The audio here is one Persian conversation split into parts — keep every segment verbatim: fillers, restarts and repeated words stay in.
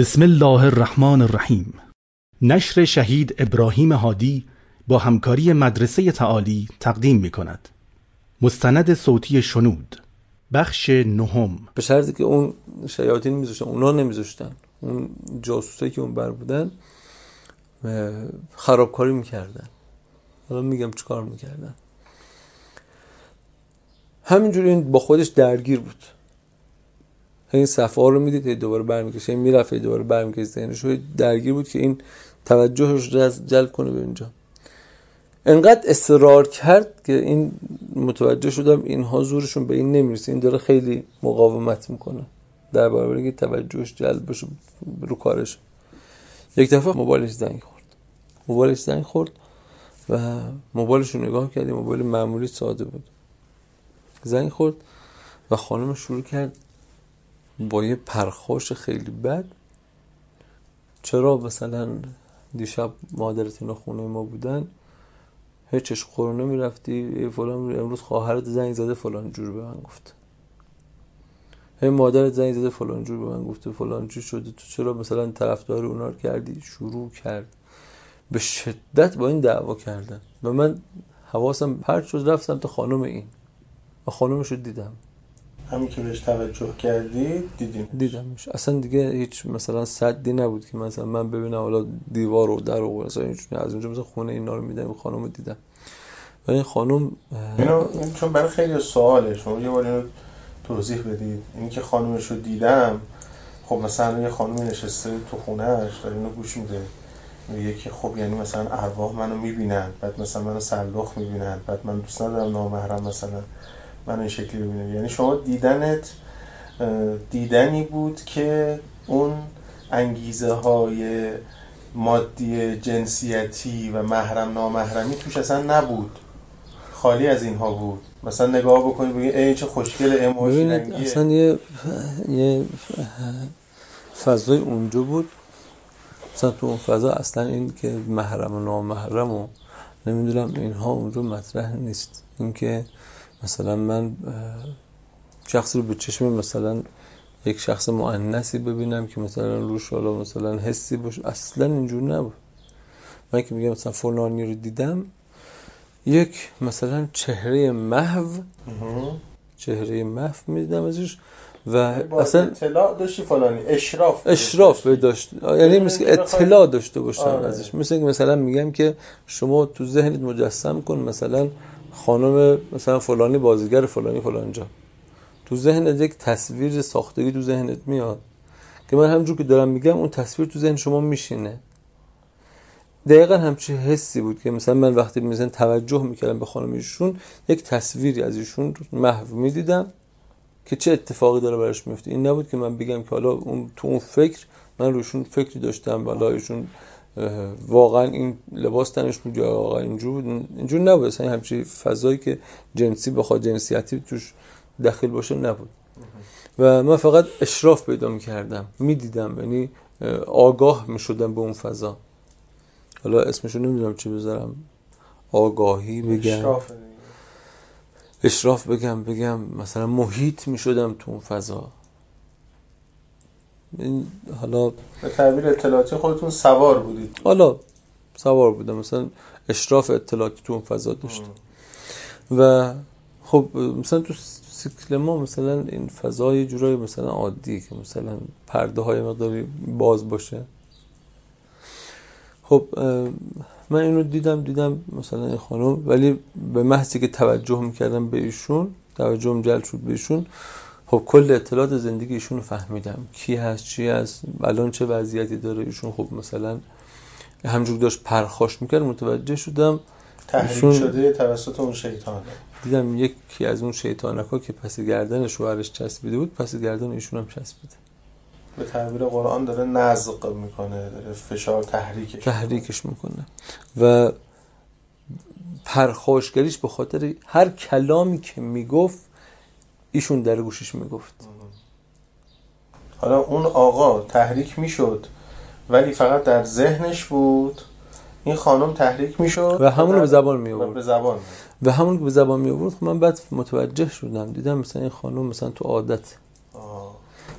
بسم الله الرحمن الرحیم. نشر شهید ابراهیم هادی با همکاری مدرسه تعالی تقدیم می کند. مستند صوتی شنود، بخش نهم. به شرطی که اون شیاطین میذاشتن، اونا نمیذاشتن، اون جاسوسایی که اون بر بودن خرابکاری میکردن. حالا میگم چی کار میکردن. همینجوری این با خودش درگیر بود. این صفحه ها رو میدید دوباره برمیگشت، این میرفت دوباره برمیگشت، یعنی شو درگیر بود که این توجهش رو جلب کنه به اینجا. انقدر اصرار کرد که این متوجه شدم اینها زورشون به این نمیرسه، این داره خیلی مقاومت میکنه در برابر اینکه توجهش جلب بشه رو کارش. یک دفعه موبایلش زنگ خورد. موبایلش زنگ خورد و موبایلش رو نگاه کردیم، موبایل معمولی ساده بود. زنگ خورد و خانم شروع کرد با یه پرخاش خیلی بد، چرا مثلا دیشب مادرت اینا خونه ما بودن، هیچش خورونه میرفتی فلان، امروز خواهرت زنگ زده فلان جور به من گفت، هی مادرت زنگ زده فلان جور به من گفته، فلان چی شده، تو چرا مثلا طرفدار اونا رو کردی. شروع کرد به شدت با این دعوا کردن و من حواسم پرت شد، رفتم تا خانم این و خانمش رو دیدم. همین که بهش توجه کردی دیدیم دیدمش. اصلا دیگه هیچ مثلا سدی نبود که مثلا من ببینم حالا دیوار و در و مثلا از اونجا مثلا خونه اینا رو میدم. خانم رو دیدم و این خانم اینو این چون برای خیلی سواله، شما یه بار اینو توضیح بدید. این که خانمش رو دیدم، خب مثلا یه خانمی نشسته تو خونه‌اش داره اینو گوش میده، میگه که خب یعنی مثلا ارواح منو میبینن، بعد مثلا منو سلخ میبینن، بعد من دوست ندارم نامحرم مثلا من این شکلی ببینم. یعنی شما دیدنت دیدنی بود که اون انگیزه های مادی جنسیتی و محرم نامحرمی توش اصلا نبود، خالی از اینها بود. مثلا نگاه بکنی بگی ای چه خوشگل اموشی رنگیه. اصلا یه یه فضای اونجا بود، مثلا تو اون فضا اصلا این که محرم و نامحرم و نمیدونم اینها اونجا مطرح نیست. این که مثلا من شخص رو به چشم مثلا یک شخص مؤنثی ببینم که مثلا روش حالا مثلا حسی باشه، اصلا اینجور نبود. من که میگم مثلا فلانی رو دیدم، یک مثلا چهره محو چهره محو میدیدم ازش و اصلا اطلاع داشتی فلانی، اشراف اشراف داشت، یعنی مثل اطلاع داشته باشم ازش. مثل که مثلا میگم که شما تو ذهنت مجسم کن مثلا خانم مثلا فلانی بازیگر فلانی فلانجا، تو ذهنت یک تصویر ساختگی تو ذهنت میاد که من همونجور که دارم میگم اون تصویر تو ذهن شما میشینه. دقیقا همچین حسی بود که مثلا من وقتی مثلا توجه میکردم به خانم ایشون، یک تصویری از ایشون محو میدیدم که چه اتفاقی داره براش میفته. این نبود که من بگم که حالا اون تو اون فکر من روشون فکری داشتم، حالا ایشون واقعا این لباس تنش بود یا واقعا اینجور بود. اینجور نبود. اصلا همچین فضایی که جنسی بخواد جنسیتی توش داخل باشه نبود و من فقط اشراف پیدا میکردم، میدیدم، یعنی آگاه میشدم به اون فضا. حالا اسمشو نمیدونم چی بذارم، آگاهی بگم، اشراف, اشراف بگم بگم مثلا محیط میشدم تو اون فضا. این حالا به تعبیر اطلاعاتی خودتون سوار بودید. حالا سوار بودم، مثلا اشراف اطلاعاتی تو اون فضا داشتم و خب مثلا تو سیکل ما مثلا این فضا یه جورایی مثلا عادیه که مثلا پرده های مقداری باز باشه. خب من اینو دیدم دیدم مثلا این خانم، ولی به محضی که توجه میکردم به ایشون، توجهم جلب شد به ایشون، خب کل اطلاعات زندگی ایشون رو فهمیدم، کی هست چی هست الان چه وضعیتی داره ایشون. خب مثلا همونجور داشت پرخاش میکرد متوجه شدم تحریک شده توسط اون شیطانه. دیدم یکی از اون شیطانکا که پس گردن شوهرش چسبیده بود پس گردن ایشون هم چسبیده. به تعبیر قرآن داره نزق میکنه، داره فشار تحریکش تحریکش میکنه و پرخاشگریش به خاطر هر کلامی که میگفت ایشون در گوشش میگفت. حالا اون آقا تحریک میشد ولی فقط در ذهنش بود، این خانم تحریک میشد و همون رو به زبان می آورد. به زبان و همون رو به زبان می آورد. من بعد متوجه شدم، دیدم مثلا این خانم مثلا تو عادت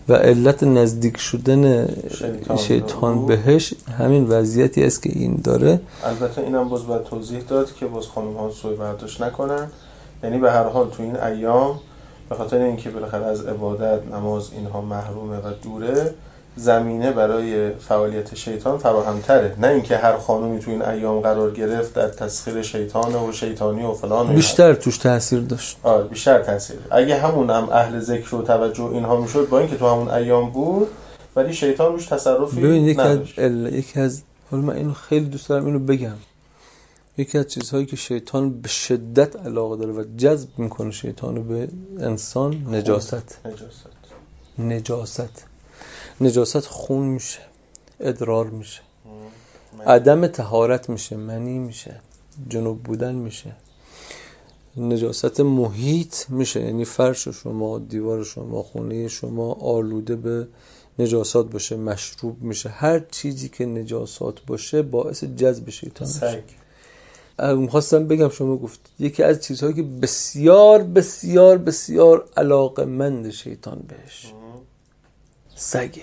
و علت نزدیک شدن شیطان, شیطان بهش همین وضعیتی است که این داره. البته اینم باز باید توضیح داد که باز خانم ها سوء برداشت نکنن، یعنی به هر حال تو این ایام به خاطر اینکه بالاخره از عبادت، نماز اینها محرومه و دوره، زمینه برای فعالیت شیطان فراهم‌تره، نه اینکه هر خانومی تو این ایام قرار گرفت در تسخیر شیطان و شیطانی و فلان و بیشتر توش تاثیر داشت. آره بیشتر تاثیر. اگه همون هم اهل ذکر و توجه اینها میشد با اینکه تو همون ایام بود، ولی شیطان روش تصرفی ببین یکی از نداشت. یکی از حالا من اینو خیلی دوست دارم اینو بگم، یکی از چیزهایی که شیطان به شدت علاقه داره و جذب میکنه شیطانو به انسان، نجاست. نجاست. نجاست. نجاست خون میشه، ادرار میشه، عدم طهارت میشه، منی میشه، جنوب بودن میشه. نجاست محیط میشه، یعنی فرش شما، دیوار شما، خونه شما آلوده به نجاسات باشه، مشروب میشه. هر چیزی که نجاسات باشه باعث جذب شیطان میشه. میخواستم بگم شما گفت یکی از چیزهایی که بسیار بسیار بسیار علاقمند شیطان بهش سگه.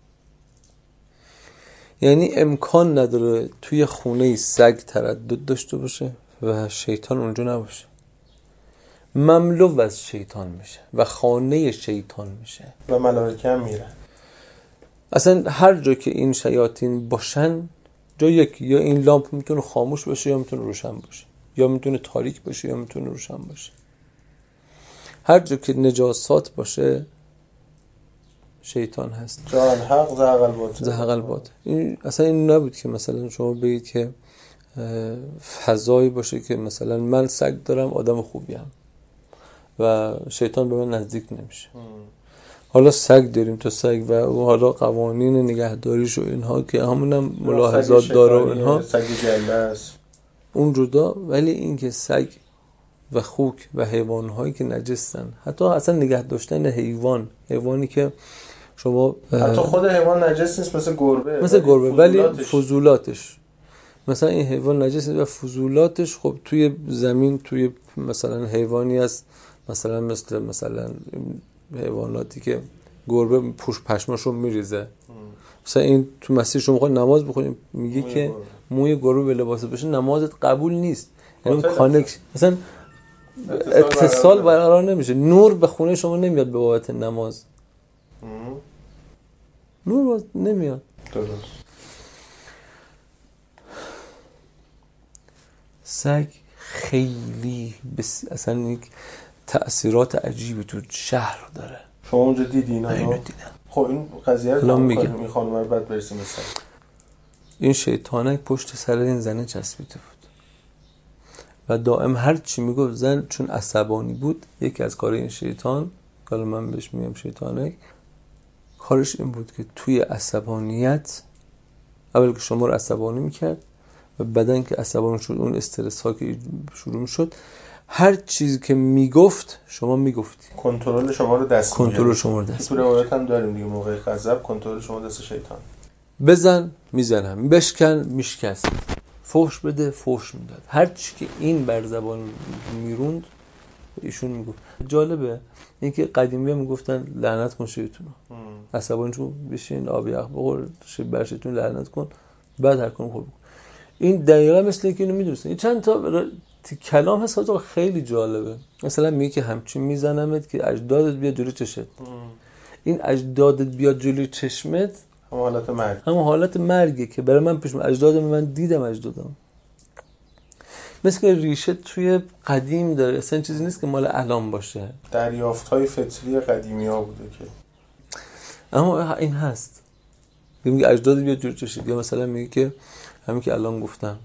یعنی امکان نداره توی خونه سگ تردد داشته باشه و شیطان اونجا نباشه. مملو از شیطان میشه و خانه شیطان میشه و ملائکه هم میرن. اصلا هر جا که این شیاطین باشن، جا یکی، یا این لامپ میتونه خاموش باشه یا میتونه روشن باشه، یا میتونه تاریک باشه یا میتونه روشن باشه. هر جا که نجاسات باشه شیطان هست. جان حق زهق الباطل. زهق الباطل. این اصلا این نبود که مثلا شما بگید که فضایی باشه که مثلا من سگ دارم، آدم خوبیم و شیطان به من نزدیک نمیشه. ام. حالا سگ داریم تو سگ و حالا قوانین نگهداریش و اینها که همونم ملاحظات داره و اینها، سگ جله است اون جدا. ولی این که سگ و خوک و حیوان‌هایی که نجسن، حتی اصلا نگه داشتن حیوان، حیوانی که شما حتی خود حیوان نجس نیست، مثل گربه، مثل گربه ولی فضولاتش. فضولاتش مثلا این حیوان نجس نیست و فضولاتش خب توی زمین، توی مثلا حیوانی است مثلا مثل مثلا حیواناتی که گربه پوش پشماشو میریزه، مثلا این تو مسیر شما خواهد نماز بخونیم میگه که گربه. موی گربه به لباس بشه نمازت قبول نیست، یعنی کانکشن مثلا اتصال برقرار نمیشه. نور به خونه شما نمیاد به بابت نماز، نور نمیاد. درست. سگ خیلی بس... اصلا یک تأثیرات عجیبی تو شهر داره. شما اونجا دیدین؟ اینو دیدم. خب این قضیه رو الان میگم. این خانم رو بعد برسیم مثلا این شیطانک پشت سر این زنه چسبیده بود و دائم هر چی میگفت زن چون عصبانی بود، یکی از کار این شیطان، حالا من بهش میگم شیطانک، کارش این بود که توی عصبانیت اول که شما رو عصبانی میکرد و بعدن که عصبانی شد، اون استرس ها که شروع شد، هر چیزی که میگفت شما میگفتی، کنترل شما رو دست کنترل شما رو دست. تو روایت هم داریم دیگه، موقع غضب کنترل شما دست شیطان. بزن میزنم، بشکن میشکست، فحش بده فحش میداد. هر چی که این بر زبان میروند ایشون میگفت. جالبه اینکه قدیمی هم میگفتن لعنت کن شیطونو، عصبانی شو بشین آب یخ بخور، شب بر شیطون لعنت کن، بعد هر کاری خوب بکن. این دقیقاً مثل اینکه اینو میدونستن. این چند تا کلام هست که خیلی جالبه. مثلا میگه که همچین میزنمت که اجدادت بیاد جلوی چشمت. این اجدادت بیاد جلوی چشمت همون حالت مرگ، همون حالت مرگه که برای من پیش من اجدادم، من دیدم اجدادم. مثل که ریشه توی قدیم داره، اصلا چیزی نیست که مال الان باشه. دریافت‌های فطری قدیمی‌ها بوده که اما این هست. میگه اجدادت بیاد جلوی چشمت، یا مثلا میگه که همین که الان گفتم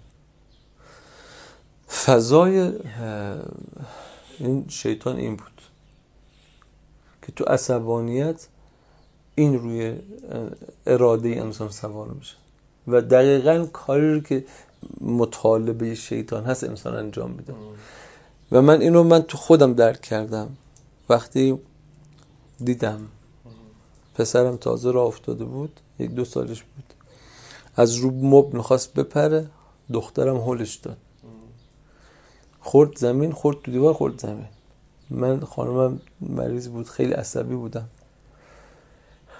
فضای این شیطان این بود که تو عصبانیت این روی اراده انسان سوار میشه و دقیقاً کاری رو که مطالبه شیطان هست انسان انجام میده. و من اینو من تو خودم درک کردم وقتی دیدم پسرم تازه راه افتاده بود، یک دو سالش بود، از رو مبل میخواست بپره، دخترم هولش داد، خورد زمین، خورد تو دیوار، خورد زمین. من خانمم مریض بود، خیلی عصبی بودم،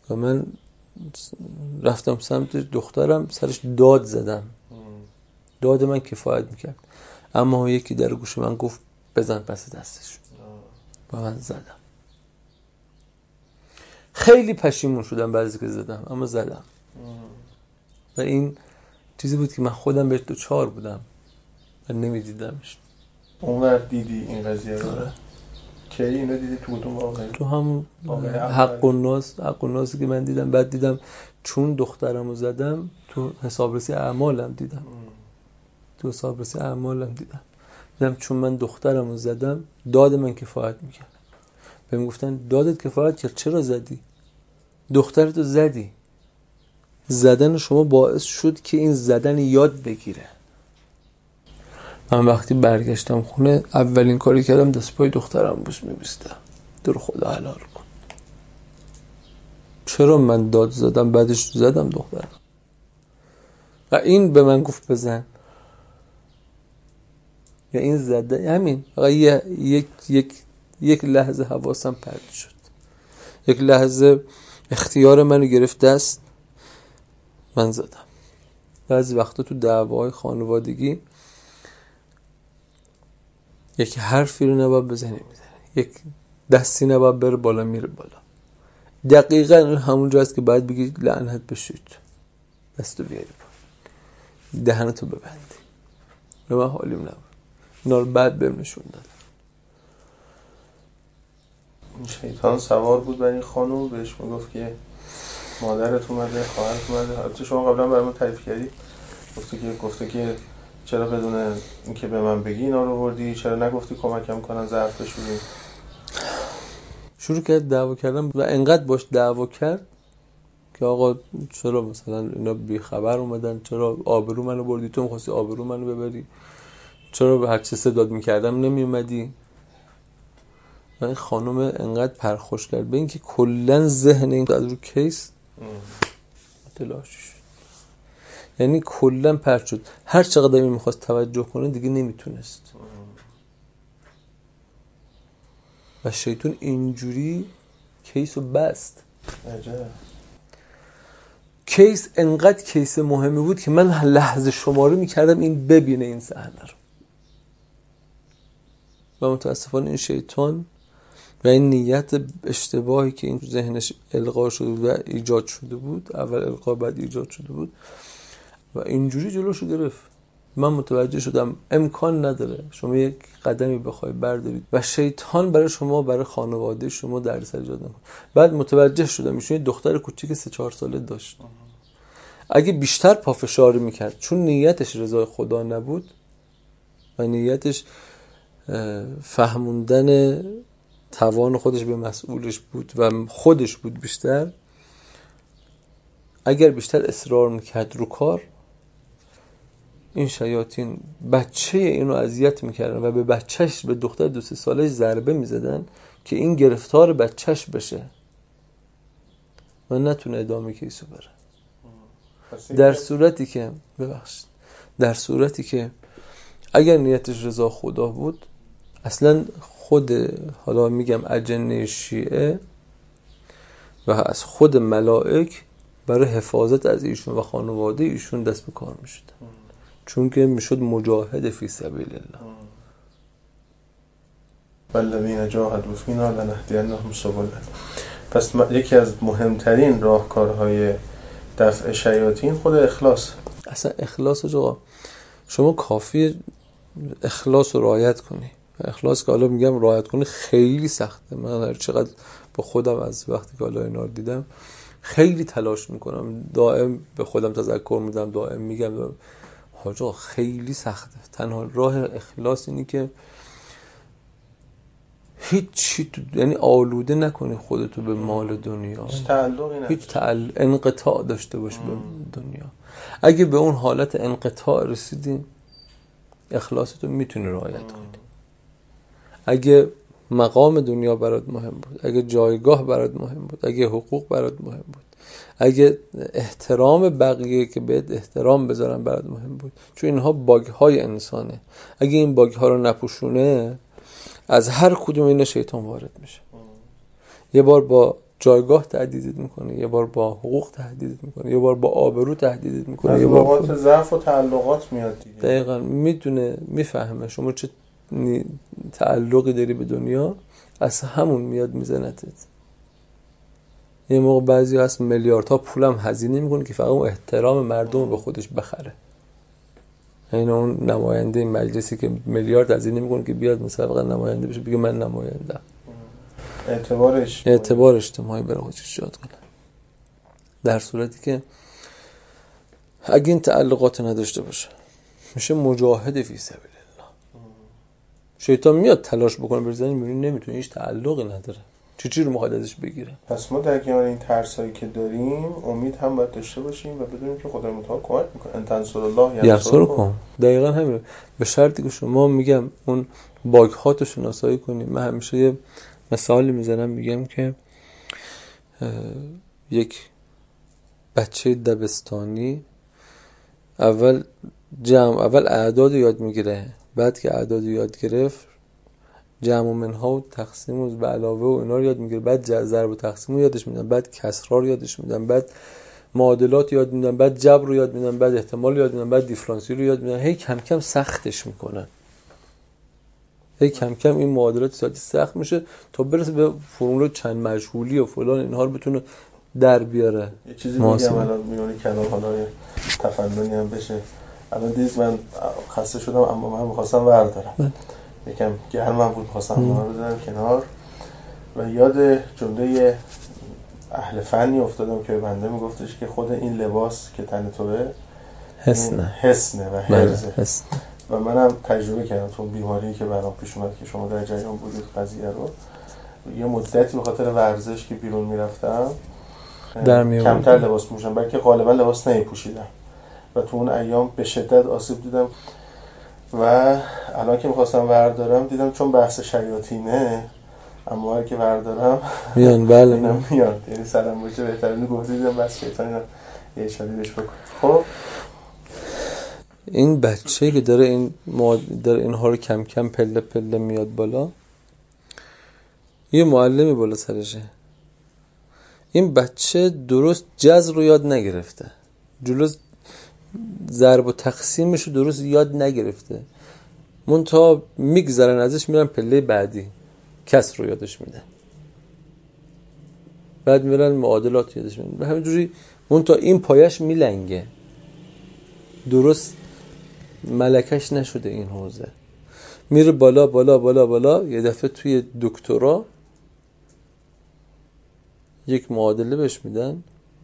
و من رفتم سمت دخترم، سرش داد زدم. داد من کفایت میکرد، اما یکی در گوش من گفت بزن پس دستش و من زدم. خیلی پشیمون شدم بعضی که زدم، اما زدم. و این چیزی بود که من خودم بهش دوچار بودم و نمیدیدمش. اونور دیدی این قضیه رو؟ کی اینو دیدی؟ تو کدوم واقعی؟ تو هم حق الناس، حق الناسی که من دیدم. بعد دیدم چون دخترمو زدم تو حسابرسی اعمالم دیدم. ام. تو حسابرسی اعمالم دیدم. دیدم چون من دخترمو زدم داد من کفایت میکرد. بهم گفتن دادت کفایت کرد، چرا زدی؟ دخترتو زدی. زدن شما باعث شد که این زدن یاد بگیره. من وقتی برگشتم خونه اولین کاری کردم دست پای دخترم بوس می‌بوسیدم. در خدا حلال کن. چرا من داد زدم بعدش زدم دخترم؟ و این به من گفت بزن. یا این زده همین. فقط یک یک یک لحظه حواسم پرت شد. یک لحظه اختیار منو گرفت دست، من زدم. بعضی وقتا تو دعواهای خانوادگی یک حرفی رو نباید بزنی میزنی، یک دستی نباید بره بالا میره بالا. دقیقا همون جاست که باید بگی لعنت بشید، دستو بیاری بالا، دهنتو ببندی. به من حالیم نبود، اینا رو بعد بهم نشون دادن. شیطان سوار بود بر این خانم، بهش میگفت که مادرت اومده، خواهرت اومده. البته شما قبلا برام تعریف کردی، گفتی که گفته که چرا بدون اینکه به من بگی اینا رو بردی، چرا نگفتی کمکم کنن ظرف بشوریم. شروع کرد دعوا کردن و انقدر باش دعوا کرد که آقا چرا مثلا اینا بی خبر اومدن، چرا آبرو منو بردی، تو می‌خواستی آبرو منو ببری، چرا به هر چه صداد می‌کردم نمی اومدی. و این خانم انقدر پرخوش کرد به این که کلا ذهن این از رو کیس تلاش شد. یعنی کلا پرت شد. هر چقدر این می‌خواست توجه کنه دیگه نمیتونست. و شیطان اینجوری کیس رو بست. عجب. کیس انقدر کیس مهمی بود که من لحظه شماره میکردم این ببینه این صحنه رو. و متاسفانه این شیطان و این نیت اشتباهی که این ذهنش القا شده و ایجاد شده بود، اول القا بعد ایجاد شده بود و اینجوری جلوشو گرفت. من متوجه شدم امکان نداره شما یک قدمی بخوای بردارید و شیطان برای شما، برای خانواده شما دردسر ایجاد نکنه. بعد متوجه شدم ایشون یه دختر کوچیک سه چهار ساله داشت. اگه بیشتر پافشاری میکرد، چون نیتش رضای خدا نبود و نیتش فهموندن توان خودش به مسئولش بود و خودش بود بیشتر، اگر بیشتر اصرار میکرد رو کار، این شیاطین بچه اینو اذیت میکردن و به بچهش، به دختر دو سه سالش ضربه میزدن که این گرفتار بچهش بشه و نتونه ادامه کیسو بره. در صورتی که ببخشید در صورتی که اگر نیتش رضا خدا بود، اصلا خود، حالا میگم اجنه شیعه و از خود ملائک برای حفاظت از ایشون و خانواده ایشون دست به کار میشد، چون که میشد مجاهد فی سبیل الله. والذین جاهدوا فینا لنهدینهم سبلنا. پس یکی از مهمترین راهکارهای دفع شیاطین خود اخلاص. اصلا اخلاص جا شما کافی اخلاص رو رعایت کنی. اخلاص که حالا میگم رعایت کنی خیلی سخته. من هر چقدر با خودم از وقتی که حالا اینا رو دیدم خیلی تلاش میکنم، دائم به خودم تذکر میدم، دائم میگم حاجا خیلی سخته. تنها راه اخلاص اینی که هیچ چی تو، یعنی آلوده نکنی خودتو به مال دنیا، هیچ تعلقی نداشته، هیچ تعل... انقطاع داشته باش به دنیا. اگه به اون حالت انقطاع رسیدی اخلاصتو میتونی رعایت کنی. اگه مقام دنیا برات مهم بود، اگه جایگاه برات مهم بود، اگه حقوق برات مهم بود، اگه احترام بقیه که بهت احترام بذارن برات مهم بود، چون اینها باگ های انسانه، اگه این باگ ها رو نپوشونه از هر کدوم اینا شیطان وارد میشه. یه بار با جایگاه تهدیدت میکنه، یه بار با حقوق تهدیدت میکنه، یه بار با آبرو تهدیدت میکنه، از یه بار اوقات ضعف و تعلقات میاد دیگه. دقیقاً میدونه، میفهمه شما چه تعلقی داری به دنیا، از همون میاد میزنتت. یه موقع بعضی هست میلیاردها پولم هزینه میکنه که فقط اون احترام مردم به خودش بخره. این اون نماینده مجلسی که میلیارد هزینه میکنه که بیاد مسابقه نماینده بشه، بگه من نماینده. اعتبار اجتماعی اعتبار اجتماعی برای خودش ایجاد کنه. در صورتی که اگه این تعلقات نداشته باشه میشه مجاهد فی سبیل الله. شیطان میاد تلاش بکنه بزنه، میبینی نمیتونه، هیچ تعلقی نداره، چی چی رو میخواد ازش بگیره. پس ما در کنار این ترسایی که داریم امید هم باید داشته باشیم و بدونیم که خدای متعال کمک میکنه. ان تنصر الله ینصرکم. دقیقاً همین. به شرطی که شما میگم اون باگ هاتو شناسایی کنیم. من همیشه یه مثالی میزنم، میگم که یک بچه دبستانی اول جمع اول اعداد یاد میگیره، بعد که اعداد یاد گرفت جمع و منها و تقسیم و به علاوه و اینا رو یاد میگیره، بعد ضرب و تقسیم رو یادش میدن، بعد کسرا رو یادش میدن، بعد معادلات یاد میدن، بعد جبر رو یاد میدن، بعد احتمال یاد میدن، بعد دیفرانسیل رو یاد میدن. هی کم کم سختش میکنن، هی کم کم این معادلات ساده سخت میشه تا برسه به فرمول چند مجهولی و فلان، اینها رو بتونه در بیاره. یه چیزی میگم الان میونه کلام حالا تفننی هم بشه. الان دیز من خسته شدم اما من می‌خواستم بردارم، یکم گرمم بود، می‌خواستم اونها رو بذارم کنار و یاد جمله اهل فنی افتادم که بنده میگفتش که خود این لباس که تن توه حسنه حسنه و حرزه. حسنه. و منم تجربه کردم تو بیماری که برام پیش اومد که شما در جریان بودید قضیه رو. یه مدتی به خاطر ورزش که بیرون میرفتم کمتر لباس می‌پوشیدم، بلکه غالبا لباس نمی‌پوشیدم و تو اون ایام به شدت آسیب دیدم. و الان که می‌خواستم بردارم دیدم چون بحث شیاطینه، اما اگه که بردارم میان بله اینم میاد، یعنی سلام باشه بهتره گفتید دیدم بس شیطان اینا یه اشاره بهش بکن. خب این بچه‌ای که داره این ماد... داره اینها رو کم کم پله پله میاد بالا، یه معلمی بالا سرشه. این بچه درست جذر رو یاد نگرفته، جلوس ضرب و تقسیمش رو درست یاد نگرفته، منتها میگذرن ازش میرن پله بعدی، کسر رو یادش میدن، بعد میرن معادلات یادش میدن، به همینجوری منتها این پایش میلنگه، درست ملکش نشده این حوزه. میره بالا بالا بالا بالا، یه دفعه توی دکترا یک معادله بهش میدن،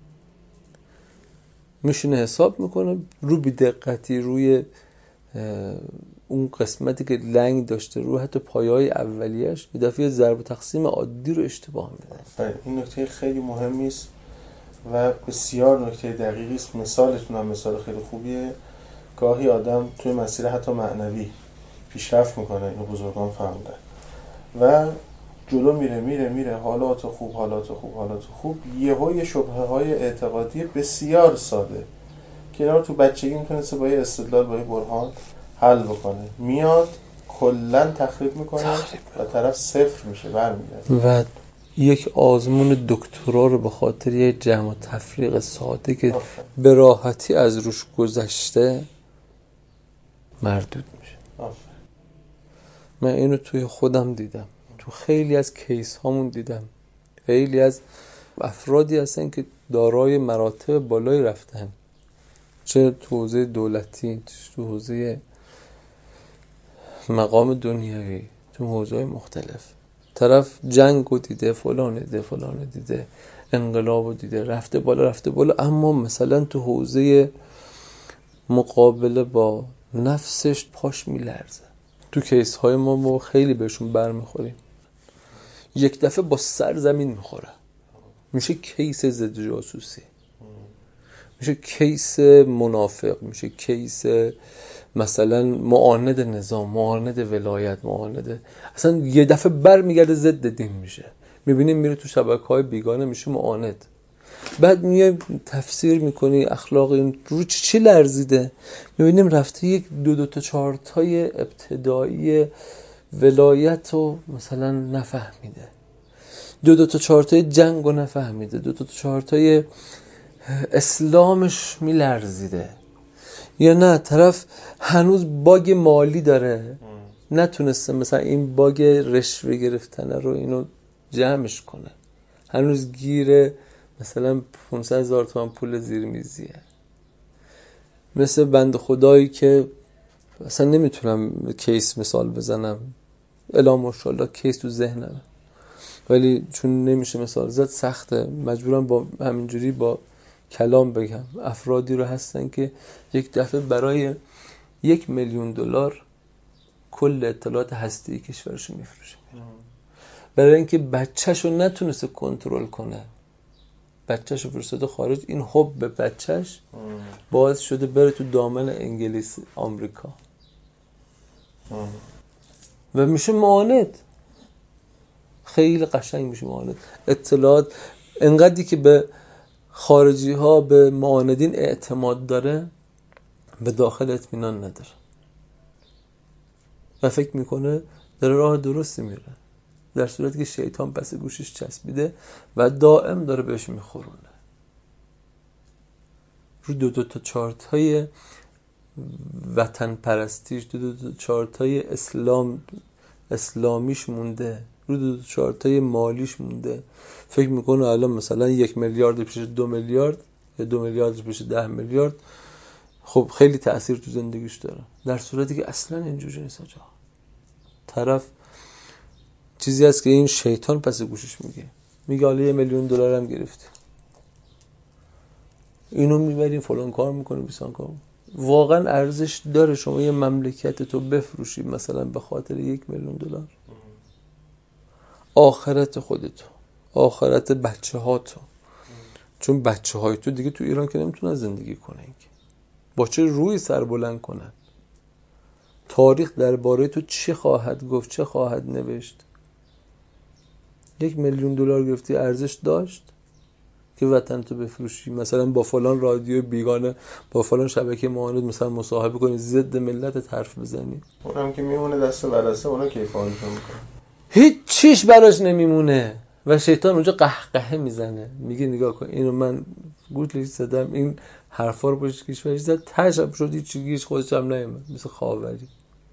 میشینه حساب میکنه رو بی دقتی روی اون قسمتی که لنگ داشته، رو حتی پایه‌های اولیش یه دفعه ضرب و تقسیم عادی رو اشتباه میدن. این نکته خیلی مهمی است و بسیار نکته دقیقی است. مثالتون هم مثال خیلی خوبیه. گاهی آدم توی مسیر حتی معنوی پیشرفت میکنه، اینو بزرگان فهمیدن و جلو میره میره میره حالات خوب حالات خوب حالات خوب، یهو یه شبهه های اعتقادی بسیار ساده که اینا رو تو بچگی میتونسته با یه استدلال با یه برهان حل بکنه، میاد کلن تخریب میکنه تخریب. و طرف صفر میشه برمیگرده. و یک آزمون دکترا رو به خاطر یه جمع و تفریق ساده که آفره. به راحتی از روش گذشته مردود میشه. آفره. من اینو توی خودم دیدم، تو خیلی از کیس هامون دیدم. خیلی از افرادی هستن که دارای مراتب بالایی رفتن، چه تو حوزه دولتی، تو حوزه مقام دنیوی، تو حوزه‌های مختلف. طرف جنگو دیده، فلان دیده، فلان دیده، انقلابو دیده، رفته بالا رفته بالا، اما مثلا تو حوزه مقابله با نفسش پاش میلرزه. تو کیس های ما ما خیلی بهشون برمیخوریم، یک دفعه با سر زمین میخوره، میشه کیس ضد جاسوسی، میشه کیس منافق، میشه کیس مثلا معاند نظام، معاند ولایت، معاند اصلا یه دفعه بر میگرده ضد دین میشه. میبینیم میره تو شبکه‌های بیگانه میشه معاند، بعد میای تفسیر میکنی اخلاق این رو چی لرزیده، میبینیم رفته یک دو دو تا چهار تای ابتدایی ولایت رو مثلا نفهمیده، دو دو تا چارتای جنگ رو نفهمیده، دو دو تا چارتای اسلامش میلرزیده، یا نه طرف هنوز باگ مالی داره، نتونسته مثلا این باگ رشوه گرفتن رو اینو جمعش کنه، هنوز گیره مثلا پانصد هزار تومان پول زیر میزیه. مثل بند خدایی که اصلا نمیتونم کیس مثال بزنم، الا ماشاءالله کیس تو ذهنم، ولی چون نمیشه مثال زد سخته، مجبورم با همینجوری با کلام بگم. افرادی رو هستن که یک دفعه برای یک میلیون دلار کل اطلاعات هستی کشورشو میفروشه، برای اینکه بچه‌شو نتونسته کنترل کنه، بچه‌شو فرستاده خارج، این حب به بچه‌ش باعث شده بره تو دامن انگلیس آمریکا و میشه معاند. خیلی قشنگ میشه معاند. اطلاعات انقدری که به خارجی ها به معاندین اعتماد داره، به داخل اطمینان نداره و فکر میکنه داره راه درستی میره، در صورتی که شیطان پس گوشش چسبیده و دائم داره بهش میخورونه. رو دو دو تا چارت های وطن پرستیش، دو دو تا چارت های اسلام اسلامیش مونده، رو دو دو چارت های مالیش مونده. فکر میکنه الان مثلا یک میلیارد پیش دو میلیارد یا دو میلیارد پیش ده میلیارد خب خیلی تأثیر تو زندگیش داره، در صورتی که اصلا اینجوری نیست. آجا طرف چیزی هست که این شیطان پس گوشش میگه، میگه حالا یه میلیون دلار هم گرفتی، اینو میبریم فلان کار میکنیم بیسان کار. واقعا ارزش داره شما یه مملکت تو بفروشی مثلا به خاطر یک میلیون دلار؟ آخرت خودتو، آخرت بچه ها تو، چون بچه های تو دیگه تو ایران که نمیتونن زندگی کنن، با چه روی سر بلند کنن؟ تاریخ درباره تو چی خواهد گفت، چه خواهد نوشت؟ یک میلیون دلار گرفتی ارزش داشت که وطن تو بفروشی، مثلا با فلان رادیو بیگانه، با فلان شبکه معاند مثلا مصاحبه کنی، ضد ملت حرف بزنی؟ اونم که میمونه دست برسه، اونا کیف حالشون میکنه، هیچ چیش براش نمیمونه و شیطان اونجا قهقهه میزنه، میگه نگاه کن اینو من گوشش زدم، این حرفا رو پشت کشورش زد، تشب شد چی گیش خودش هم نیومد، مثل خاوری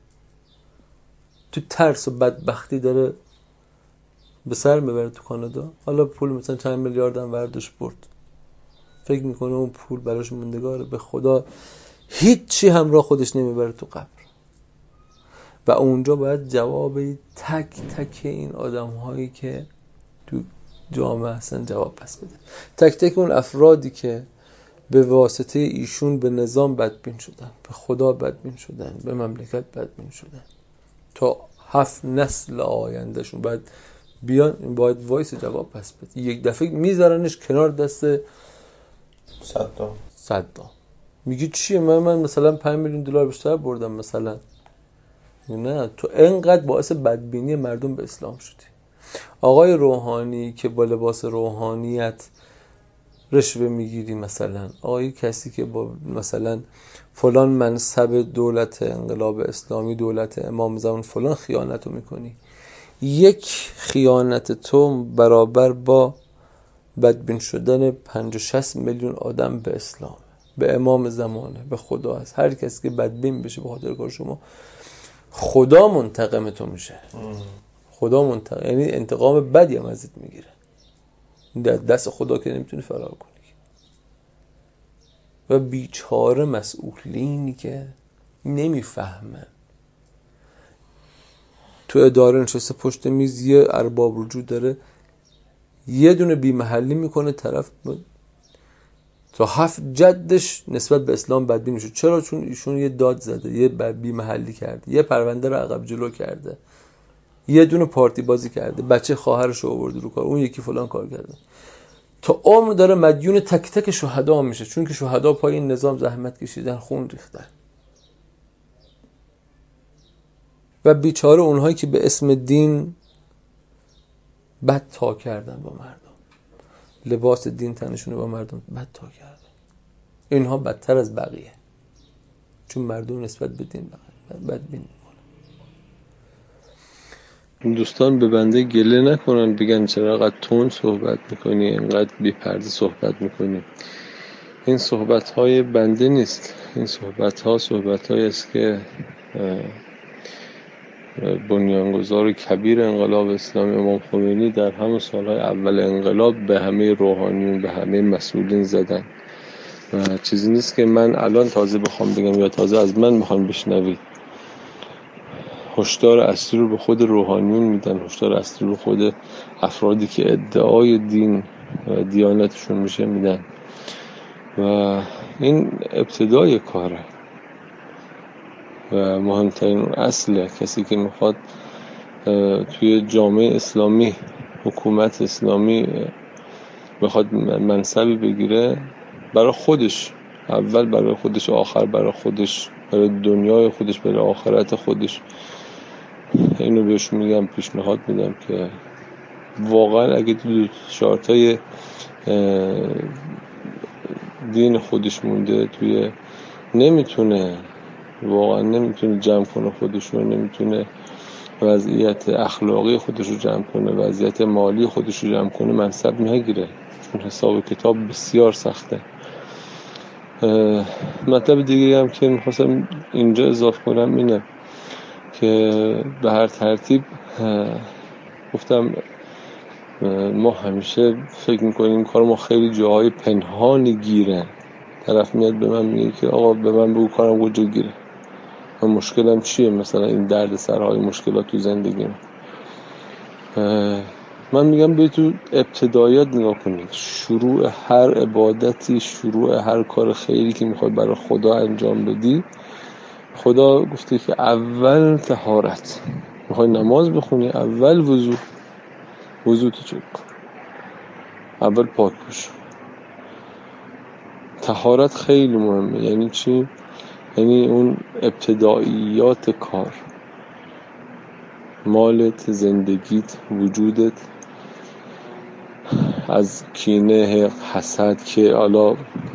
تو ترس و بدبختی داره به سر میبره تو کانادا. حالا پول مثلا چند میلیارد هم برداشت برد، فکر میکنه اون پول براش موندگاره، به خدا هیچی همراه خودش نمیبره تو قبر. و اونجا باید جواب تک تک این آدم هایی که تو جامعه هستن جواب پس بده، تک تک اون افرادی که به واسطه ایشون به نظام بدبین شدن، به خدا بدبین شدن، به مملکت بدبین شدن، تا هفت نسل آیندهشون باید بیان، باید وایس جواب پس بده. یک دفعه میذارنش کنار دست صدام صدام میگی چیه؟ من من مثلا پنج میلیون دلار بیشتر بردم مثلا. نه، تو انقدر باعث بدبینی مردم به اسلام شدی. آقای روحانی که با لباس روحانیت رشوه میگیری، مثلا آقای کسی که با مثلا فلان منصب دولت انقلاب اسلامی، دولت امام زمان فلان خیانت رو میکنی، یک خیانت تو برابر با بدبین شدن پنج و شصت میلیون آدم به اسلام، به امام زمانه، به خدا هست. هر کسی که بدبین بشه به خاطر کار شما، خدا منتقم تو میشه. خدا منتقم، یعنی انتقام بدی هم ازت میگیره، در دست خدا که نمیتونی فرار کنی. و بیچاره مسئولینی که نمیفهمن، تو اداره نشسته پشت میز، یه ارباب رجوع داره، یه دونه بی محلی میکنه طرف، تا هفت جدش نسبت به اسلام بدبین میشه. چرا؟ چون ایشون یه داد زده، یه بی محلی کرده، یه پرونده رو عقب جلو کرده، یه دونه پارتی بازی کرده، بچه خواهرش رو آورده رو کار، اون یکی فلان کار کرده، تا عمر داره مدیون تک تک شهدا میشه، چون که شهدا پای این نظام زحمت کشیدن، خون ریختن. و بیچاره اونهایی که به اسم دین بد تا کردن با مردم، لباس دین تنشونه با مردم بد تا کردن، اینها بدتر از بقیه، چون مردم نسبت به دین بدبین میکنه. دوستان به بنده گله نکنن، بگن چرا اینقدر تند صحبت میکنی، اینقدر بی‌پرده صحبت میکنی. این صحبت های بنده نیست، این صحبت ها صحبت هایی است که بنیانگذار کبیر انقلاب اسلامی امام خمینی در همون سالهای اول انقلاب به همه روحانیون، به همه مسئولین زدن و چیزی نیست که من الان تازه بخوام بگم یا تازه از من میخوان بشنوید. هشدار اصلی رو به خود روحانیون میدن، هشدار اصلی رو خود افرادی که ادعای دین و دیانتشون میشه میدن و این ابتدای کاره و مهمترین اصله. کسی که میخواد توی جامعه اسلامی، حکومت اسلامی بخواد منصبی بگیره، برای خودش اول، برای خودش آخر، برای خودش، برای دنیای خودش، برای آخرت خودش، اینو بهش میگم، پیشنهاد میدم که واقعا اگه دو شرطای دین خودش مونده، توی نمیتونه واقعا نمیتونه جمع کنه خودش رو، نمیتونه وضعیت اخلاقی خودش رو جمع کنه، وضعیت مالی خودش رو جمع کنه، منصب نگیره، چون حساب کتاب بسیار سخته. مطلب دیگه هم که میخواستم اینجا اضافه کنم اینه که به هر ترتیب گفتم ما همیشه فکر میکنیم کار ما خیلی جاهای پنهانی گیره. طرف میاد به من میگه که آقا به من بگو کارم کجا گیره، من مشکلم چیه، مثلا این درد سرهای مشکلات تو زندگیم. من میگم به تو ابتدایات نگاه کنید. شروع هر عبادتی، شروع هر کار خیری که میخوای برای خدا انجام بدی، خدا گفته که اول طهارت. میخوای نماز بخونی، اول وضو، وضو تو چک کن، اول پاک باش. طهارت خیلی مهمه. یعنی چی؟ یعنی اون ابتداییات کار، مالت، زندگیت، وجودت از کینه، حسد، که حالا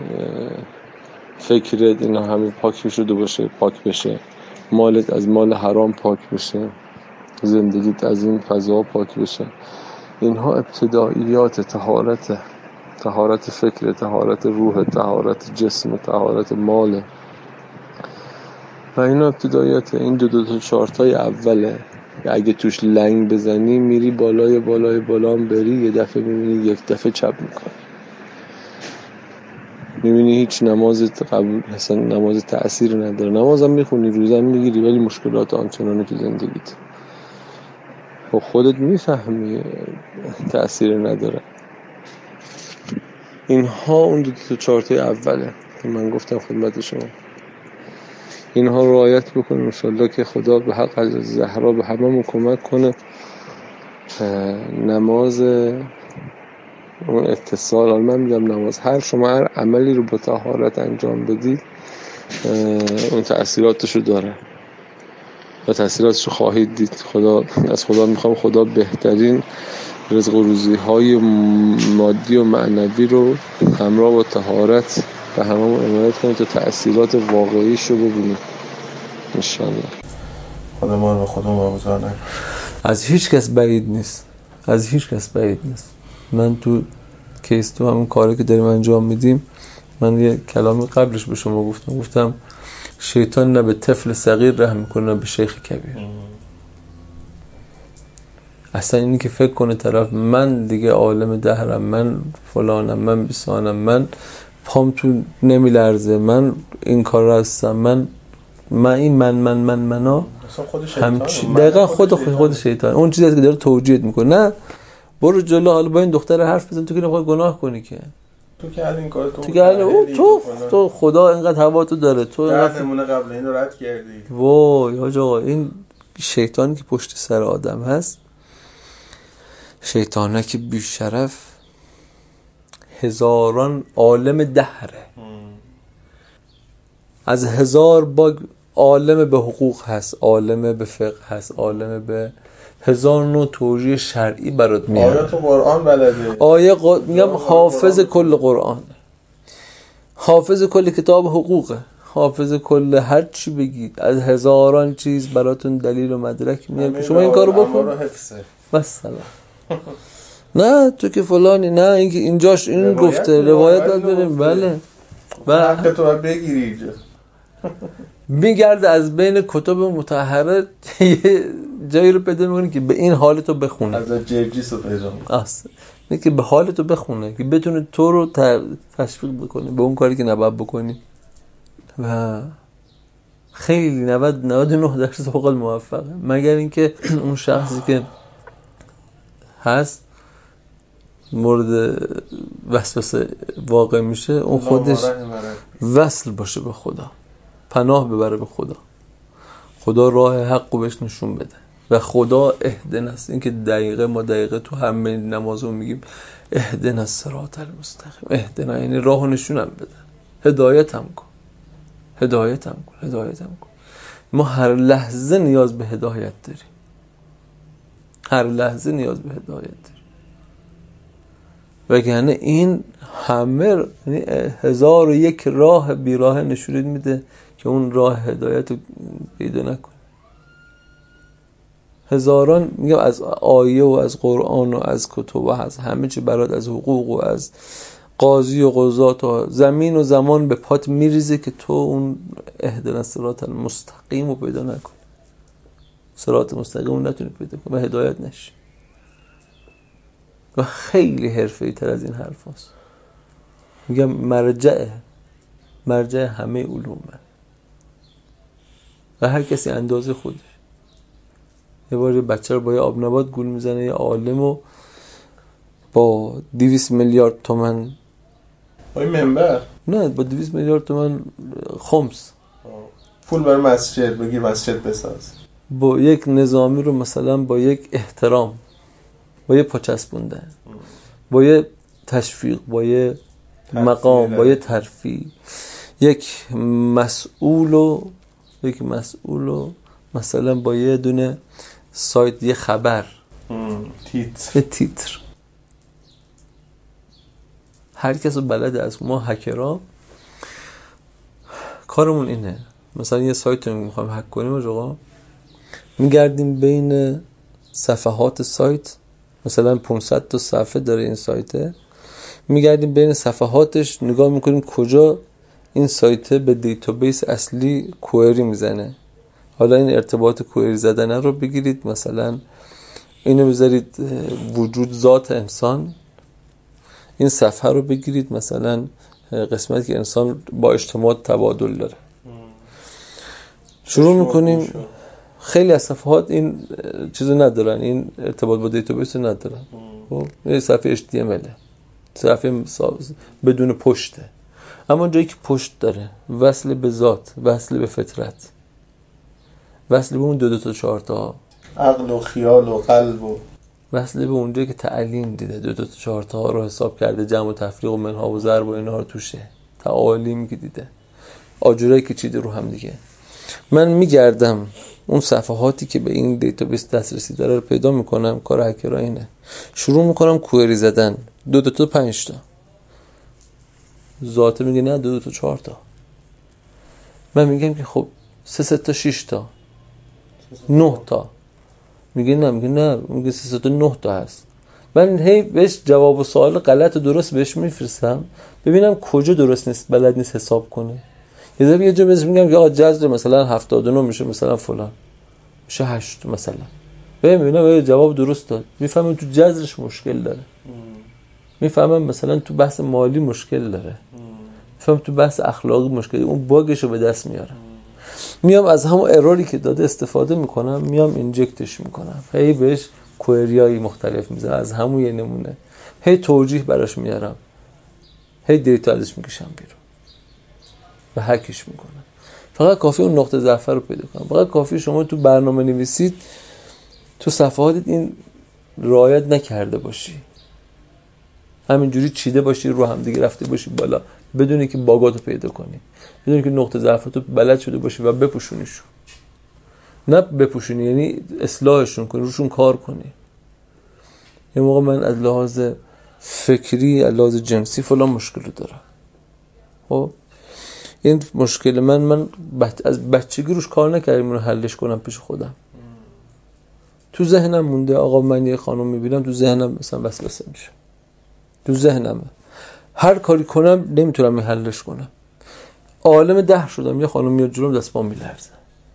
فکرت، اینا همه پاک شده باشه، پاک بشه. مالت از مال حرام پاک بشه، زندگیت از این فضا پاک بشه. اینها ابتداییات طهارت، طهارت فکر، طهارت روح، طهارت جسم، طهارت مال. و اینا ابتداییات. این دو دو تا چارتای اوله. اگه توش لنگ بزنی میری بالای بالای بالا هم بری، یه دفعه میبینی یک دفعه چپ میکنی، میبینی هیچ نمازت قبول، اصلا نماز تأثیر نداره. نمازم میخونی، روزم میگیری، ولی مشکلات آنچنانی تو زندگیت و خودت میفهمی تأثیر نداره. اینها اون دو تا چارتای اوله که من گفتم خدمت شما. اینها رو رعایت بکنیم انشالله که خدا به حق حضرت زهرا به هممون کمک کنه. نماز، اون اتصال، من میگم نماز، هر شما هر عملی رو با طهارت انجام بدید اون تأثیراتشو داره و تأثیراتشو خواهید دید. خدا، از خدا میخوام خدا بهترین رزق و روزی های مادی و معنوی رو همراه با طهارت به هممون عنایت کنید تا تأثیرات واقعیشو ببینید انشالله. خدا ما رو به خدا واگذار نکنه. از هیچ کس بعید نیست، از هیچ کس بعید نیست. من تو کیس تو همون کاری که داریم انجام میدیم، من یه کلامی قبلش به شما گفتم گفتم شیطان نه به طفل صغیر رحم میکنه نه به شیخ کبیر. اصلا اینی که فکر کنه طرف من دیگه عالم دهرم، من فلانم، من بسانم، من پام تو نمیلرزه، من این کار رو هستم، من من این من من من منا همچی دقیقا خود خود خود شیطان. اون چیزی که داره توجیهت میکنه. نه برو جلو، حالا با این دختر حرف بزن، تو که نمیخوای گناه کنی که تو که این کار تو تو که او تو تو خدا اینقدر هوا تو داره، تو اینقدر نمونه قبل اینو رد کردی. وای حاج آقا، این شیطانی که پشت سر آدم هست، شیطانه که بیشرف هزاران عالم دهره، از هزار باگ عالم به حقوق هست، عالم به فقه هست، عالم به هزار نوع توجیه شرعی برات میاره. آیات قرآن بلده، آیه ق... میگم حافظ کل قرآن، حافظ کل کتاب حقوقه، حافظ کل هر چی بگید، از هزاران چیز براتون دلیل و مدرک میاد، شما این کارو بکن مثلا. نه تو که فلانی، نه اینکه اینجاش این گفته روایت داد بریم. بله و حق تو باید بگیری اینجا. میگرده از بین کتب مطهره جایی رو پیدا میکنه که به این حال تو بخونه، از جرجیس رو پیدا میکنه اصلا نه که به حال تو بخونه که بتونه تو رو تشویق بکنه به اون کاری که نباید بکنی. و خیلی نود نود و نه درصد اوقات موفقه، مگر اینکه اون شخصی که هست مورد وسوسه واقع میشه اون خودش وصل باشه به خدا، پناه ببره به خدا، خدا راه حق رو بهش نشون بده و خدا اهدنا است. این که دقیقه ما دقیقه تو همه نمازو میگیم اهدنا الصراط المستقیم، اهدنا یعنی راهو نشونم بده، هدایتم کن، هدایتم کن، هدایتم کن. ما هر لحظه نیاز به هدایت داریم، هر لحظه نیاز به هدایت داریم. وگرنه این همه یعنی هزار و یک راه بیراه نشونت میده که اون راه هدایت رو پیدا نکنی. هزاران میگم از آیه و از قرآن و از کتب و از همه چی برات، از حقوق و از قاضی و قضات و زمین و زمان به پات میریزه که تو اون اهدنا الصراط المستقیم رو پیدا نکنی، صراط مستقیم رو نتونی پیدا کنی و هدایت نشی. و خیلی حرفه‌ای تر از این حرف هست. میگم مرجع مرجع همه علومه و هر کسی اندازه خودش. یه بار یه بچه رو با یه آب نبات گول میزنه یه عالمو با دویست میلیارد تومن، با این منبر نه با دویست میلیارد تومن خمس پول برای مسجد بگیر مسجد بساز، با یک نظامی رو مثلا با یک احترام، با یه پاچسبوندن، با یه تشویق، با یه مقام، با یه ترفیع، یک مسئولو یک مسئولو مثلا با یه دونه سایت، یه خبر، تیتر یه تیتر. هر کس بلده از ما هکرها کارمون اینه، مثلا یه سایت رو میخوایم هک کنیم آقا، میگردیم بین صفحات سایت، مثلا پانصد تا صفحه داره این سایته، میگردیم بین صفحاتش نگاه میکنیم کجا این سایته به دیتابیس اصلی کوئری میزنه. حالا این ارتباط کوئری زدن رو بگیرید، مثلا اینو بذارید وجود ذات انسان، این صفحه رو بگیرید مثلا قسمتی که انسان با اجتماع تبادل داره، شروع میکنیم. خیلی از صفحات این چیزو ندارن، این ارتباط با دیتابیس رو ندارن. خب این صفحه اچ تی ام ال، صفحه بدون پشته، اما جایی که پشت داره، وصل به ذات، وصل به فطرت، وصل به اون دو دو تا چهار تا عقل و خیال و قلب و وصل به اونجایی که تعلیم دیده، دو دو تا چهار تا رو حساب کرده، جمع و تفریق و منها و ضرب و اینا رو توشه، تعالیم که دیده، آجرایی که چیده رو هم دیگه. من میگردم اون صفحاتی که به این دیتابیس دسترسی داره رو پیدا میکنم. کار هکرها اینه، شروع میکنم کوئری زدن، دو دو تا پنج تا، ذاته میگه نه دو دو تا چهار تا، من میگم که خب سه سه تا شش تا نه تا، میگه نه میگه نه میگه سه سه تا نه تا هست. من هی بهش جواب و سوال غلط و درست بهش میفرستم ببینم کجا درست نیست، بلد نیست حساب کنه. یه دفعه یه جا بهش میگم که آقا جذر مثلا هفتاد و نه میشه مثلا فلان میشه هشت مثلا، ببینم جواب درست داد، میفهمم تو جذرش مشکل داره، میفهمم مثلا تو بحث مالی مشکل داره، میفهمم تو بحث اخلاقی مشکلی، اون باگشو به دست میارم. میام از همون اروری که داده استفاده میکنم، میام اینجکتش میکنم، هی بهش کوئریای مختلف میذارم از همون یه نمونه، هی توجیه براش میارم، هی دیتا ازش میکشم بیرون و هکش میکنم. فقط کافی اون نقطه ضعف رو پیدا کنم. فقط کافی شما تو برنامه نویسید تو صفحاتت این رعایت نکرده باشی، همینجوری چیده باشی رو هم دیگه رفته باشی بالا بدونی که باگاتو پیدا کنی، بدونی که نقطه ضعفاتو بلد شده باشی و بپوشونیشون. نه بپوشونی یعنی اصلاحشون کنی، روشون کار کنی. یه موقع من از لحاظ فکری، از لحاظ جنسی فلان مشکل دارم، خب این مشکل من من بچ... از بچگی روش کار نکردم اینو حلش کنم پیش خودم. تو ذهنم مونده آقا من یه خانم میبینم تو ذهنم مثلا وسوسه میشه، تو ذهنم هر کاری کنم نمیتونم این حلش کنم. عالم ده شدم یه خانم میاد جلوم دست پام میلرزه.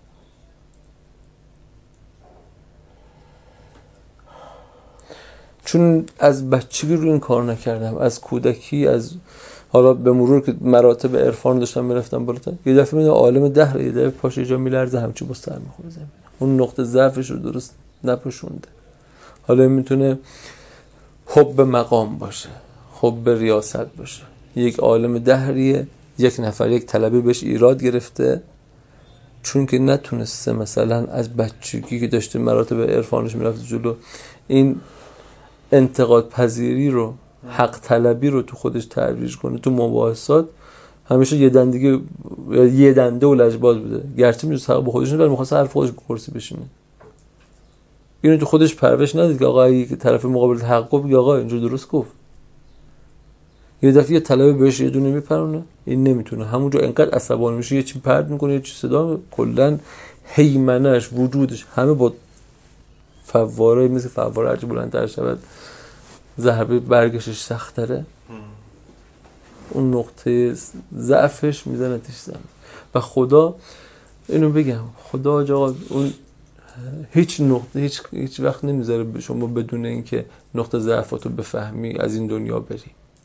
چون از بچگی رو این کار نکردم، از کودکی، از حالا به مرور که مراتب عرفان داشتم میرفتم بالاتر، یه دفعه میاد عالم ده یه دفعه پاش جا میلرزه، همچی با سر میخوره زمین. اون نقطه ضعفش رو درست نپوشونده. حالا میتونه حب مقام باشه، حب ریاست باشه، یک عالم دهریه، یک نفر یک طلبه بهش ایراد گرفته چون که نتونسته مثلا از بچگی که داشته مراتب عرفانش میرفت جلو این انتقاد پذیری رو، حق طلبی رو تو خودش ترویج کنه. تو مباحثات همیشه یه دندگی یه دنده و لجباز بوده، گرچه میشه حق به خودش نه ولی می‌خواد حرف خودش کرسی بشینه. اینو تو خودش پرورش ندید که آقا یک طرف مقابل حق گفت آقا اینجا درست گفت. یه دفعه یه طلبه بهش یه دونه میپرونه، این نمیتونه، همونجا انقدر عصبانی میشه یه چی پرت میکنه، یه چی صدا، کلا هیمنه‌اش، وجودش همه با فواره مثل فواره هرچی بلندتر شود ضربه برگشش سخت‌تره. اون نقطه ضعفش میزنه تیش زمین. و خدا اینو بگم، خدا آقا اون هیچ نقطه هیچ هیچ وقت نمیذاره به شما بدون اینکه نقطه ضعفاتو بفهمی از این دنیا بری.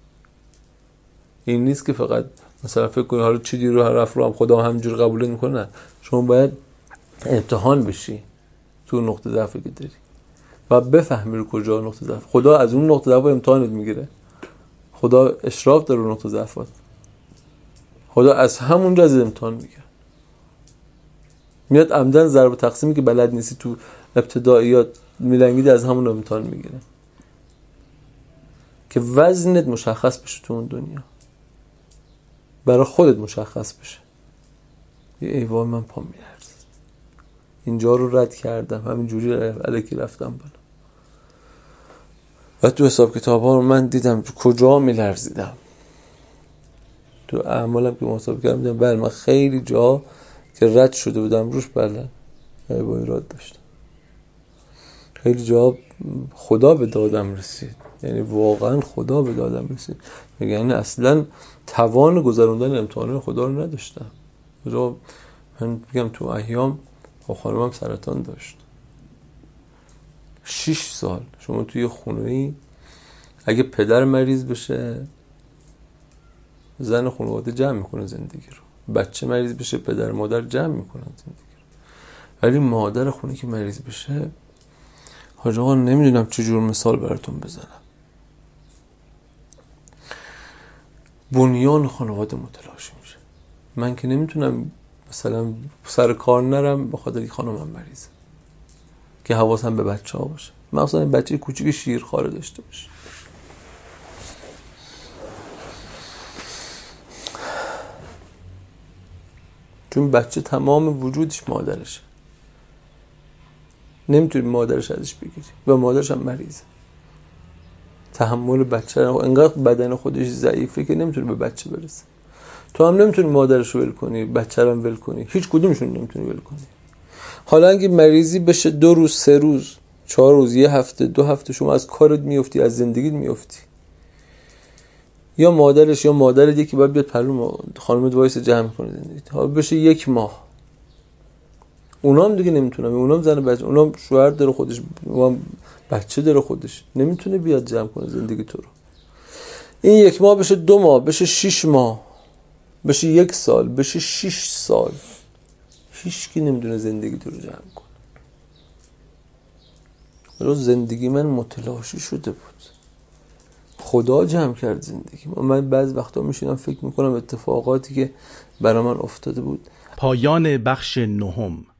این نیست که فقط مثلا فکر کنی حالا چی رو هر رفت رو هم خدا همینجور قبول نمیکنه. شما باید امتحان بشی تو نقطه ضعفی که داری و بفهمی رو کجا نقطه ضعف. خدا از اون نقطه ضعف امتحانت میگیره. خدا اشراف داره رو نقطه ضعفات. خدا از همونجا از امتحان میگیره. میاد عمدن ضرب تقسیمی که بلد نیستی تو ابتداییات میلنگیدی از همون امتحان میگیره که وزنت مشخص بشه تو اون دنیا، برای خودت مشخص بشه. یه ایوان من پا میلرزه، اینجا رو رد کردم، همینجوری الکی رفتم بالا و تو حساب کتاب ها رو من دیدم تو کجا میلرزیدم. تو اعمالم که محاسبه کردم دیدم بله من خیلی جا که رد شده بودم روش بله با ایراد داشتم. خیلی جا خدا به دادم رسید، یعنی واقعا خدا به دادم رسید. یعنی اصلا توان گذروندن امتحان خدا رو نداشتم. رو من میگم تو ایام با خانمم سرطان داشت. شش سال شما توی خونه‌ای اگه پدر مریض بشه زن خانواده جمع میکنه زندگی رو، بچه مریض بشه پدر مادر جمع میکنن زندگی رو، ولی مادر خونه که مریض بشه حاج آقا نمیدونم چجور مثال براتون بزنم. بنیان خانواده متلاشی میشه. من که نمیتونم مثلا سر کار نرم به خاطر اینکه خانمم مریضه که حواسم به بچه ها باشه، مثلا بچه کوچیک شیرخواره داشته باشه. چون بچه تمام وجودش مادرشه، نمیتونی مادرش ازش بگیری و مادرش هم مریضه. تحمل بچه رو انقدر بدن خودش ضعیفه که نمیتونه به بچه برسه. تو هم نمیتونی مادرش رو ول کنی، بچه رو هم ول کنی، هیچ کدومشون نمیتونی ول کنی. حالا اگه مریضی بشه دو روز، سه روز، چهار روز، یه هفته، دو هفته شما از کارت میافتی، از زندگیت میافتی. یا مادرش یا مادر یکی باید بیاد پلو خانمت وایس جمع کنه زندگیت. حالا بشه یک ماه، اونام دیگه نمیتونن، اونام زن بچه، اونام شوهر داره خودش، اونام بچه داره خودش، نمیتونه بیاد جمع کنه زندگی تو رو. این یک ماه بشه دو ماه، بشه شش ماه، بشه یک سال، بشه شش سال، هیچ کی نمیدونه زندگی تو رو جمع کنه. روز زندگی من متلاشی شده بود، خدا جمع کرد زندگی. من بعض وقتا میشینم فکر میکنم اتفاقاتی که برای من افتاده بود. پایان بخش نهم.